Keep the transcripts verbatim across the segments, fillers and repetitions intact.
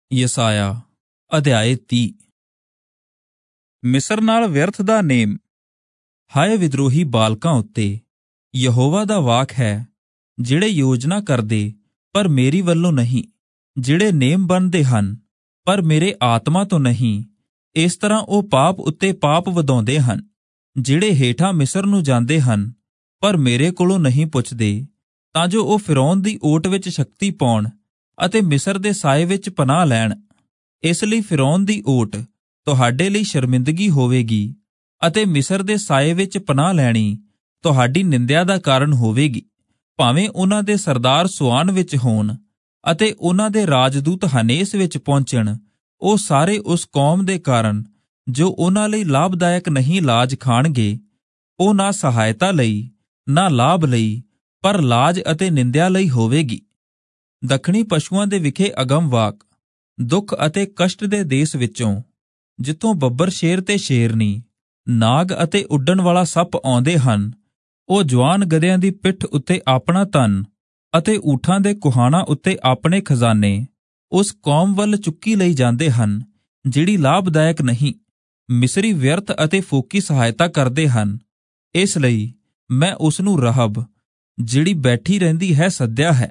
ਯਸਾਇਆ ਅਧਿਆਇ ਤੀਹ। ਮਿਸਰ ਨਾਲ ਵਿਅਰਥ ਦਾ ਨੇਮ। ਹਾਏ ਵਿਦਰੋਹੀ ਬਾਲਕਾਂ ਉੱਤੇ ਯਹੋਵਾ ਦਾ ਵਾਕ ਹੈ, ਜਿਹੜੇ ਯੋਜਨਾ ਕਰਦੇ ਪਰ ਮੇਰੀ ਵੱਲੋਂ ਨਹੀਂ, ਜਿਹੜੇ ਨੇਮ ਬੰਨ੍ਹਦੇ ਹਨ ਪਰ ਮੇਰੇ ਆਤਮਾ ਤੋਂ ਨਹੀਂ। ਇਸ ਤਰ੍ਹਾਂ ਉਹ ਪਾਪ ਉੱਤੇ ਪਾਪ ਵਧਾਉਂਦੇ ਹਨ, ਜਿਹੜੇ ਹੇਠਾਂ ਮਿਸਰ ਨੂੰ ਜਾਂਦੇ ਹਨ ਪਰ ਮੇਰੇ ਕੋਲੋਂ ਨਹੀਂ ਪੁੱਛਦੇ, ਤਾਂ ਜੋ ਉਹ ਫਿਰੌਨ ਦੀ ਓਟ ਵਿੱਚ ਸ਼ਕਤੀ ਪਾਉਣ ਅਤੇ ਮਿਸਰ ਦੇ ਸਾਏ ਵਿੱਚ ਪਨਾਹ ਲੈਣ। ਇਸ ਲਈ ਫਿਰੌਨ ਦੀ ਓਟ ਤੁਹਾਡੇ ਲਈ ਸ਼ਰਮਿੰਦਗੀ ਹੋਵੇਗੀ ਅਤੇ ਮਿਸਰ ਦੇ ਸਾਏ ਵਿੱਚ ਪਨਾਹ ਲੈਣੀ ਤੁਹਾਡੀ ਨਿੰਦਿਆ ਦਾ ਕਾਰਨ ਹੋਵੇਗੀ। ਭਾਵੇਂ ਉਹਨਾਂ ਦੇ ਸਰਦਾਰ ਸੁਆਨ ਵਿੱਚ ਹੋਣ ਅਤੇ ਉਹਨਾਂ ਦੇ ਰਾਜਦੂਤ ਹਨੇਸ ਵਿੱਚ ਪਹੁੰਚਣ, ਉਹ ਸਾਰੇ ਉਸ ਕੌਮ ਦੇ ਕਾਰਨ ਜੋ ਉਹਨਾਂ ਲਈ ਲਾਭਦਾਇਕ ਨਹੀਂ ਲਾਜ ਖਾਣਗੇ। ਉਹ ਨਾ ਸਹਾਇਤਾ ਲਈ ਨਾ ਲਾਭ ਲਈ, ਪਰ ਲਾਜ ਅਤੇ ਨਿੰਦਿਆ ਲਈ ਹੋਵੇਗੀ। ਦੱਖਣੀ ਪਸ਼ੂਆਂ ਦੇ ਵਿਖੇ ਅਗਮ ਵਾਕ। ਦੁੱਖ ਅਤੇ ਕਸ਼ਟ ਦੇ ਦੇਸ ਵਿੱਚੋਂ, ਜਿੱਥੋਂ ਬੱਬਰ ਸ਼ੇਰ ਤੇ ਸ਼ੇਰਨੀ, ਨਾਗ ਅਤੇ ਉੱਡਣ ਵਾਲਾ ਸੱਪ ਆਉਂਦੇ ਹਨ, ਉਹ ਜਵਾਨ ਗਧਿਆਂ ਦੀ ਪਿੱਠ ਉੱਤੇ ਆਪਣਾ ਧਨ ਅਤੇ ਊਠਾਂ ਦੇ ਕੁਹਾਣਾ ਉੱਤੇ ਆਪਣੇ ਖਜ਼ਾਨੇ ਉਸ ਕੌਮ ਵੱਲ ਚੁੱਕੀ ਲਈ ਜਾਂਦੇ ਹਨ ਜਿਹੜੀ ਲਾਭਦਾਇਕ ਨਹੀਂ। ਮਿਸਰੀ ਵਿਅਰਥ ਅਤੇ ਫੋਕੀ ਸਹਾਇਤਾ ਕਰਦੇ ਹਨ। ਇਸ ਲਈ ਮੈਂ ਉਸ ਨੂੰ ਰਹਬ, ਜਿਹੜੀ ਬੈਠੀ ਰਹਿੰਦੀ ਹੈ, ਸੱਦਿਆ ਹੈ।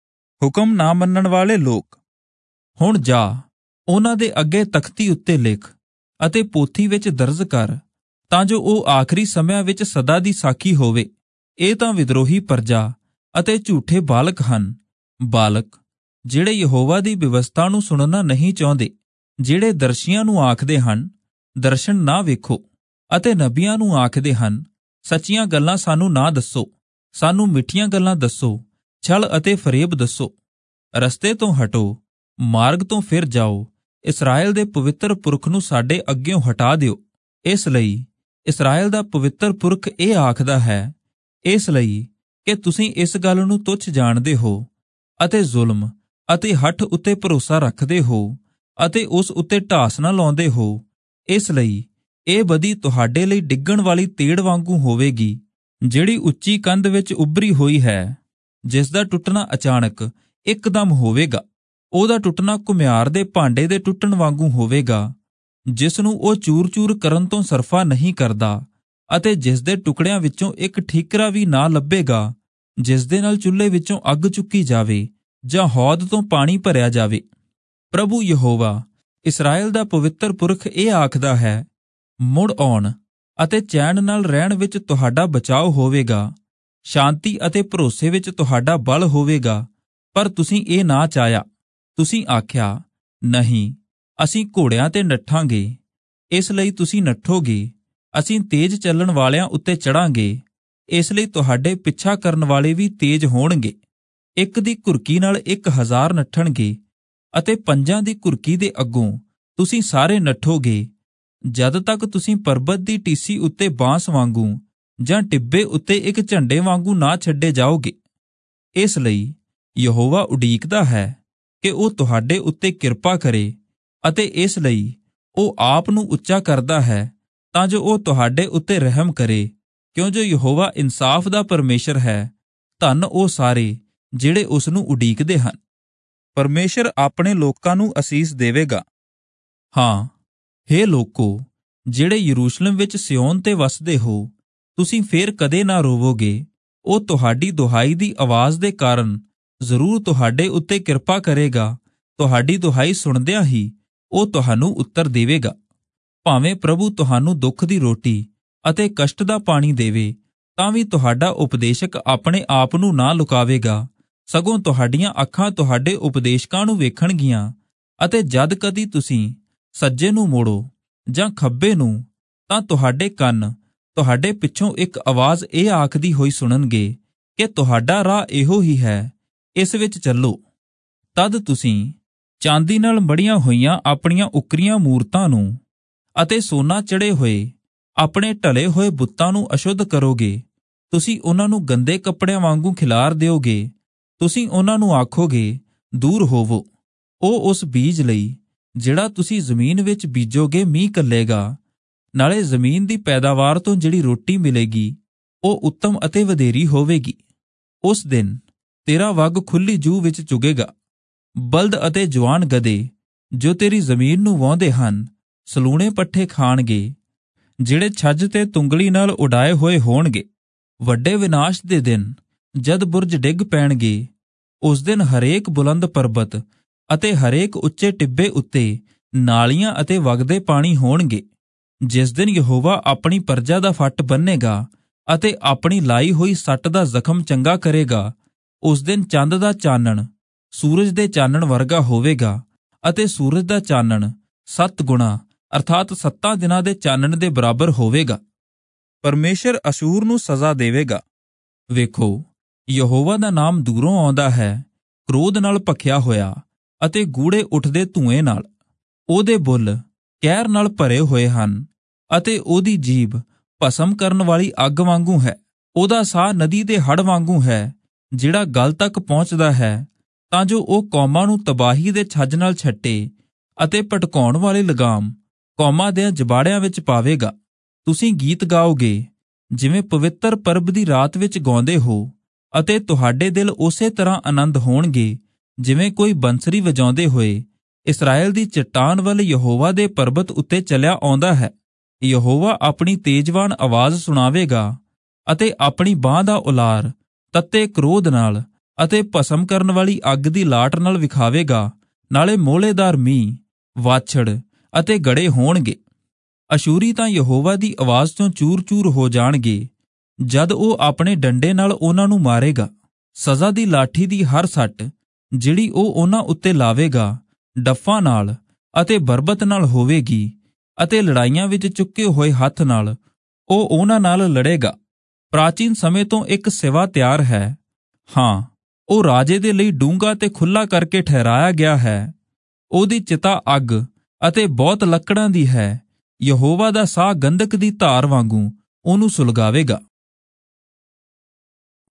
ਹੁਕਮ ਨਾ ਮੰਨਣ ਵਾਲੇ ਲੋਕ। ਹੁਣ ਜਾ, ਉਹਨਾਂ ਦੇ ਅੱਗੇ ਤਖਤੀ ਉੱਤੇ ਲਿਖ ਅਤੇ ਪੋਥੀ ਵਿੱਚ ਦਰਜ ਕਰ, ਤਾਂ ਜੋ ਉਹ ਆਖਰੀ ਸਮਿਆਂ ਵਿੱਚ ਸਦਾ ਦੀ ਸਾਖੀ ਹੋਵੇ। ਇਹ ਤਾਂ ਵਿਦਰੋਹੀ ਪਰਜਾ ਅਤੇ ਝੂਠੇ ਬਾਲਕ ਹਨ, ਬਾਲਕ ਜਿਹੜੇ ਯਹੋਵਾ ਦੀ ਵਿਵਸਥਾ ਨੂੰ ਸੁਣਨਾ ਨਹੀਂ ਚਾਹੁੰਦੇ, ਜਿਹੜੇ ਦਰਸ਼ੀਆਂ ਨੂੰ ਆਖਦੇ ਹਨ ਦਰਸ਼ਨ ਨਾ ਵੇਖੋ, ਅਤੇ ਨਬੀਆਂ ਨੂੰ ਆਖਦੇ ਹਨ ਸੱਚੀਆਂ ਗੱਲਾਂ ਸਾਨੂੰ ਨਾ ਦੱਸੋ, ਸਾਨੂੰ ਮਿੱਠੀਆਂ ਗੱਲਾਂ ਦੱਸੋ, ਛਲ ਅਤੇ ਫਰੇਬ ਦੱਸੋ। ਰਸਤੇ ਤੋਂ ਹਟੋ, ਮਾਰਗ ਤੋਂ ਫਿਰ ਜਾਓ, ਇਸਰਾਏਲ ਦੇ ਪਵਿੱਤਰ ਪੁਰਖ ਨੂੰ ਸਾਡੇ ਅੱਗਿਓਂ ਹਟਾ ਦਿਓ। ਇਸ ਲਈ ਇਸਰਾਏਲ ਦਾ ਪਵਿੱਤਰ ਪੁਰਖ ਇਹ ਆਖਦਾ ਹੈ, ਇਸ ਲਈ ਕਿ ਤੁਸੀਂ ਇਸ ਗੱਲ ਨੂੰ ਤੁੱਛ ਜਾਣਦੇ ਹੋ ਅਤੇ ਜ਼ੁਲਮ ਅਤੇ ਹੱਠ ਉੱਤੇ ਭਰੋਸਾ ਰੱਖਦੇ ਹੋ ਅਤੇ ਉਸ ਉੱਤੇ ਢਾਸ ਨਾ ਲਾਉਂਦੇ ਹੋ। ਇਸ ਲਈ ਇਹ ਬਦੀ ਤੁਹਾਡੇ ਲਈ ਡਿੱਗਣ ਵਾਲੀ ਤੇੜ ਵਾਂਗੂ ਹੋਵੇਗੀ, ਜਿਹੜੀ ਉੱਚੀ ਕੰਧ ਵਿੱਚ ਉੱਭਰੀ ਹੋਈ ਹੈ, ਜਿਸ ਦਾ ਟੁੱਟਣਾ ਅਚਾਨਕ ਇੱਕਦਮ ਹੋਵੇਗਾ। ਉਹਦਾ ਟੁੱਟਣਾ ਘੁਮਿਆਰ ਦੇ ਭਾਂਡੇ ਦੇ ਟੁੱਟਣ ਵਾਂਗੂ ਹੋਵੇਗਾ, ਜਿਸ ਨੂੰ ਉਹ ਚੂਰ-ਚੂਰ ਕਰਨ ਤੋਂ ਸਰਫਾ ਨਹੀਂ ਕਰਦਾ, ਅਤੇ ਜਿਸ ਦੇ ਟੁਕੜਿਆਂ ਵਿੱਚੋਂ ਇੱਕ ਠੀਕਰਾ ਵੀ ਨਾ ਲੱਭੇਗਾ, ਜਿਸ ਦੇ ਨਾਲ ਚੁੱਲ੍ਹੇ ਵਿੱਚੋਂ ਅੱਗ ਚੁੱਕੀ ਜਾਵੇ ਜਾਂ ਹੌਦ ਤੋਂ ਪਾਣੀ ਭਰਿਆ ਜਾਵੇ। ਪ੍ਰਭੂ ਯਹੋਵਾ, ਇਸਰਾਏਲ ਦਾ ਪਵਿੱਤਰ ਪੁਰਖ ਇਹ ਆਖਦਾ ਹੈ, ਮੁੜ ਆਉਣ ਅਤੇ ਚੈਨ ਨਾਲ ਰਹਿਣ ਵਿੱਚ ਤੁਹਾਡਾ ਬਚਾਓ ਹੋਵੇਗਾ, ਸ਼ਾਂਤੀ ਅਤੇ ਭਰੋਸੇ ਵਿੱਚ ਤੁਹਾਡਾ ਬਲ ਹੋਵੇਗਾ। ਪਰ ਤੁਸੀਂ ਇਹ ਨਾ ਚਾਹਿਆ। ਤੁਸੀਂ ਆਖਿਆ, ਨਹੀਂ, ਅਸੀਂ ਘੋੜਿਆਂ ਤੇ ਨੱਠਾਂਗੇ। ਇਸ ਲਈ ਤੁਸੀਂ ਨੱਠੋਗੇ, ਅਸੀਂ ਤੇਜ਼ ਚੱਲਣ ਵਾਲਿਆਂ ਉੱਤੇ ਚੜਾਂਗੇ। ਇਸ ਲਈ ਤੁਹਾਡੇ ਪਿੱਛਾ ਕਰਨ ਵਾਲੇ ਵੀ ਤੇਜ਼ ਹੋਣਗੇ। ਇੱਕ ਦੀ ਘੁਰਕੀ ਨਾਲ ਇੱਕ ਹਜ਼ਾਰ ਨੱਠਣਗੇ, ਅਤੇ ਪੰਜਾਂ ਦੀ ਘੁਰਕੀ ਦੇ ਅੱਗੋਂ ਤੁਸੀਂ ਸਾਰੇ ਨੱਠੋਗੇ, ਜਦ ਤੱਕ ਤੁਸੀਂ ਪਰਬਤ ਦੀ ਟੀਸੀ ਉੱਤੇ ਬਾਂਸ ਵਾਂਗੂ ਜਾਂ ਟਿੱਬੇ ਉੱਤੇ ਇੱਕ ਝੰਡੇ ਵਾਂਗੂ ਨਾ ਛੱਡੇ ਜਾਓਗੇ। ਇਸ ਲਈ ਯਹੋਵਾ ਉਡੀਕਦਾ ਹੈ ਕਿ ਉਹ ਤੁਹਾਡੇ ਉੱਤੇ ਕਿਰਪਾ ਕਰੇ, ਅਤੇ ਇਸ ਲਈ ਉਹ ਆਪ ਨੂੰ ਉੱਚਾ ਕਰਦਾ ਹੈ ਤਾਂ ਜੋ ਉਹ ਤੁਹਾਡੇ ਉੱਤੇ ਰਹਿਮ ਕਰੇ, ਕਿਉਂ ਜੋ ਯਹੋਵਾ ਇਨਸਾਫ ਦਾ ਪਰਮੇਸ਼ਰ ਹੈ। ਧੰਨ ਉਹ ਸਾਰੇ ਜਿਹੜੇ ਉਸ ਨੂੰ ਉਡੀਕਦੇ ਹਨ। ਪਰਮੇਸ਼ਰ ਆਪਣੇ ਲੋਕਾਂ ਨੂੰ ਅਸੀਸ ਦੇਵੇਗਾ। ਹਾਂ, ਹੇ ਲੋਕੋ, ਜਿਹੜੇ ਯਰੂਸ਼ਲਮ ਵਿੱਚ ਸਿਯੋਨ ਤੇ ਵਸਦੇ ਹੋ, ਤੁਸੀਂ ਫੇਰ ਕਦੇ ਨਾ ਰੋਵੋਗੇ। ਉਹ ਤੁਹਾਡੀ ਦੁਹਾਈ ਦੀ ਆਵਾਜ਼ ਦੇ ਕਾਰਨ ਜ਼ਰੂਰ ਤੁਹਾਡੇ ਉੱਤੇ ਕਿਰਪਾ ਕਰੇਗਾ। ਤੁਹਾਡੀ ਦੁਹਾਈ ਸੁਣਦਿਆਂ ਹੀ ਉਹ ਤੁਹਾਨੂੰ ਉੱਤਰ ਦੇਵੇਗਾ। ਭਾਵੇਂ ਪ੍ਰਭੂ ਤੁਹਾਨੂੰ ਦੁੱਖ ਦੀ ਰੋਟੀ ਅਤੇ ਕਸ਼ਟ ਦਾ ਪਾਣੀ ਦੇਵੇ, ਤਾਂ ਵੀ ਤੁਹਾਡਾ ਉਪਦੇਸ਼ਕ ਆਪਣੇ ਆਪ ਨੂੰ ਨਾ ਲੁਕਾਵੇਗਾ, ਸਗੋਂ ਤੁਹਾਡੀਆਂ ਅੱਖਾਂ ਤੁਹਾਡੇ ਉਪਦੇਸ਼ਕਾਂ ਨੂੰ ਵੇਖਣਗੀਆਂ। ਅਤੇ ਜਦ ਕਦੀ ਤੁਸੀਂ ਸੱਜੇ ਨੂੰ ਮੋੜੋ ਜਾਂ ਖੱਬੇ ਨੂੰ, ਤਾਂ ਤੁਹਾਡੇ ਕੰਨ ਤੁਹਾਡੇ ਪਿੱਛੋਂ ਇੱਕ ਆਵਾਜ਼ ਇਹ ਆਖਦੀ ਹੋਈ ਸੁਣਨਗੇ ਕਿ ਤੁਹਾਡਾ ਰਾਹ ਇਹੋ ਹੀ ਹੈ, ਇਸ ਵਿੱਚ ਚੱਲੋ। ਤਦ ਤੁਸੀਂ ਚਾਂਦੀ ਨਾਲ ਮੜੀਆਂ ਹੋਈਆਂ ਆਪਣੀਆਂ ਉਕਰੀਆਂ ਮੂਰਤਾਂ ਨੂੰ ਅਤੇ ਸੋਨਾ ਚੜੇ ਹੋਏ ਆਪਣੇ ਢਲੇ ਹੋਏ ਬੁੱਤਾਂ ਨੂੰ ਅਸ਼ੁੱਧ ਕਰੋਗੇ। ਤੁਸੀਂ ਉਹਨਾਂ ਨੂੰ ਗੰਦੇ ਕੱਪੜਿਆਂ ਵਾਂਗੂ ਖਿਲਾਰ ਦਿਓਗੇ। ਤੁਸੀਂ ਉਹਨਾਂ ਨੂੰ ਆਖੋਗੇ, ਦੂਰ ਹੋਵੋ। ਉਹ ਉਸ ਬੀਜ ਲਈ ਜਿਹੜਾ ਤੁਸੀਂ ਜ਼ਮੀਨ ਵਿੱਚ ਬੀਜੋਗੇ ਮੀਂਹ ਘੱਲੇਗਾ, ਨਾਲੇ ਜ਼ਮੀਨ ਦੀ ਪੈਦਾਵਾਰ ਤੋਂ ਜਿਹੜੀ ਰੋਟੀ ਮਿਲੇਗੀ ਉਹ ਉੱਤਮ ਅਤੇ ਵਧੇਰੀ ਹੋਵੇਗੀ। ਉਸ ਦਿਨ ਤੇਰਾ ਵੱਗ ਖੁੱਲੀ ਜੂਹ ਵਿੱਚ ਚੁਗੇਗਾ। ਬਲਦ ਅਤੇ ਜਵਾਨ ਗਧੇ ਜੋ ਤੇਰੀ ਜ਼ਮੀਨ ਨੂੰ ਵਾਹੁੰਦੇ ਹਨ ਸਲੂਣੇ ਪੱਠੇ ਖਾਣਗੇ, ਜਿਹੜੇ ਛੱਜ ਤੇ ਤੁੰਗਲੀ ਨਾਲ ਉਡਾਏ ਹੋਏ ਹੋਣਗੇ। ਵੱਡੇ ਵਿਨਾਸ਼ ਦੇ ਦਿਨ ਜਦ ਬੁਰਜ ਡਿੱਗ ਪੈਣਗੇ, ਉਸ ਦਿਨ ਹਰੇਕ ਬੁਲੰਦ ਪਰਬਤ ਅਤੇ ਹਰੇਕ ਉੱਚੇ ਟਿੱਬੇ ਉੱਤੇ ਨਾਲੀਆਂ ਅਤੇ ਵਗਦੇ ਪਾਣੀ ਹੋਣਗੇ। ਜਿਸ ਦਿਨ ਯਹੋਵਾ ਆਪਣੀ ਪਰਜਾ ਦਾ ਫੱਟ ਬੰਨ੍ਹੇਗਾ ਅਤੇ ਆਪਣੀ ਲਾਈ ਹੋਈ ਸੱਟ ਦਾ ਜ਼ਖਮ ਚੰਗਾ ਕਰੇਗਾ, ਉਸ ਦਿਨ ਚੰਦ ਦਾ ਚਾਨਣ ਸੂਰਜ ਦੇ ਚਾਨਣ ਵਰਗਾ ਹੋਵੇਗਾ ਅਤੇ ਸੂਰਜ ਦਾ ਚਾਨਣ ਸੱਤ ਗੁਣਾ ਅਰਥਾਤ ਸੱਤਾਂ ਦਿਨਾਂ ਦੇ ਚਾਨਣ ਦੇ ਬਰਾਬਰ ਹੋਵੇਗਾ। ਪਰਮੇਸ਼ਰ ਅਸ਼ੂਰ ਨੂੰ ਸਜ਼ਾ ਦੇਵੇਗਾ। ਵੇਖੋ, ਯਹੋਵਾ ਦਾ ਨਾਮ ਦੂਰੋਂ ਆਉਂਦਾ ਹੈ, ਕ੍ਰੋਧ ਨਾਲ ਭਖਿਆ ਹੋਇਆ ਅਤੇ ਗੂੜੇ ਉੱਠਦੇ ਧੂਏ ਨਾਲ। ਉਹਦੇ ਬੁੱਲ ਕਹਿਰ ਨਾਲ ਭਰੇ ਹੋਏ ਹਨ ਅਤੇ ਉਹਦੀ ਜੀਭ ਭਸਮ ਕਰਨ ਵਾਲੀ ਅੱਗ ਵਾਂਗੂ ਹੈ। ਉਹਦਾ ਸਾਹ ਨਦੀ ਦੇ ਹੜ੍ਹ ਵਾਂਗੂ ਹੈ, ਜਿਹੜਾ ਗਲ ਤੱਕ ਪਹੁੰਚਦਾ ਹੈ, ਤਾਂ ਜੋ ਉਹ ਕੌਮਾਂ ਨੂੰ ਤਬਾਹੀ ਦੇ ਛੱਜ ਨਾਲ ਛੱਟੇ ਅਤੇ ਭਟਕਾਉਣ ਵਾਲੇ ਲਗਾਮ ਕੌਮਾਂ ਦਿਆਂ ਜਬਾੜਿਆਂ ਵਿੱਚ ਪਾਵੇਗਾ। ਤੁਸੀਂ ਗੀਤ ਗਾਓਗੇ ਜਿਵੇਂ ਪਵਿੱਤਰ ਪਰਬ ਦੀ ਰਾਤ ਵਿੱਚ ਗਾਉਂਦੇ ਹੋ, ਅਤੇ ਤੁਹਾਡੇ ਦਿਲ ਉਸੇ ਤਰ੍ਹਾਂ ਆਨੰਦ ਹੋਣਗੇ ਜਿਵੇਂ ਕੋਈ ਬੰਸਰੀ ਵਜਾਉਂਦੇ ਹੋਏ ਇਸਰਾਏਲ ਦੀ ਚਟਾਨ ਵੱਲ ਯਹੋਵਾ ਦੇ ਪਰਬਤ ਉੱਤੇ ਚੱਲਿਆ ਆਉਂਦਾ ਹੈ। ਯਹੋਵਾ ਆਪਣੀ ਤੇਜਵਾਨ ਆਵਾਜ਼ ਸੁਣਾਵੇਗਾ ਅਤੇ ਆਪਣੀ ਬਾਂਹ ਦਾ ਉਲਾਰ ਤੱਤੇ ਕ੍ਰੋਧ ਨਾਲ ਅਤੇ ਭਸਮ ਕਰਨ ਵਾਲੀ ਅੱਗ ਦੀ ਲਾਟ ਨਾਲ ਵਿਖਾਵੇਗਾ। ਨਾਲੇ ਮੋਹਲੇਦਾਰ ਮੀਂਹ, ਵਾਛੜ ਅਤੇ ਗੜੇ ਹੋਣਗੇ। ਅਸ਼ੂਰੀ ਤਾਂ ਯਹੋਵਾ ਦੀ ਆਵਾਜ਼ ਤੋਂ ਚੂਰ-ਚੂਰ ਹੋ ਜਾਣਗੇ, ਜਦ ਉਹ ਆਪਣੇ ਡੰਡੇ ਨਾਲ ਉਹਨਾਂ ਨੂੰ ਮਾਰੇਗਾ। ਸਜ਼ਾ ਦੀ ਲਾਠੀ ਦੀ ਹਰ ਸੱਟ ਜਿਹੜੀ ਉਹ ਉਹਨਾਂ ਉੱਤੇ ਲਾਵੇਗਾ, ਡੱਫਾਂ ਨਾਲ ਅਤੇ ਬਰਬਤ ਨਾਲ ਹੋਵੇਗੀ, ਅਤੇ ਲੜਾਈਆਂ ਵਿੱਚ ਚੁੱਕੇ ਹੋਏ ਹੱਥ ਨਾਲ ਉਹ ਉਹਨਾਂ ਨਾਲ ਲੜੇਗਾ। ਪ੍ਰਾਚੀਨ ਸਮੇਂ ਤੋਂ ਇੱਕ ਸਿਵਾ ਤਿਆਰ ਹੈ, ਹਾਂ, ਉਹ ਰਾਜੇ ਦੇ ਲਈ ਡੂੰਘਾ ਤੇ ਖੁੱਲ੍ਹਾ ਕਰਕੇ ਠਹਿਰਾਇਆ ਗਿਆ ਹੈ। ਉਹਦੀ ਚਿਤਾ ਅੱਗ ਅਤੇ ਬਹੁਤ ਲੱਕੜਾਂ ਦੀ ਹੈ। ਯਹੋਵਾ ਦਾ ਸਾਹ ਗੰਧਕ ਦੀ ਧਾਰ ਵਾਂਗੂ ਉਹਨੂੰ ਸੁਲਗਾਵੇਗਾ।